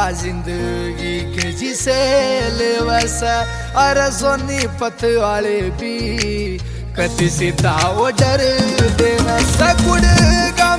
जिंदगी के जिसे ले वैसा अरे सोनीपत वाले भी कति सीता वो डर देना सकुड़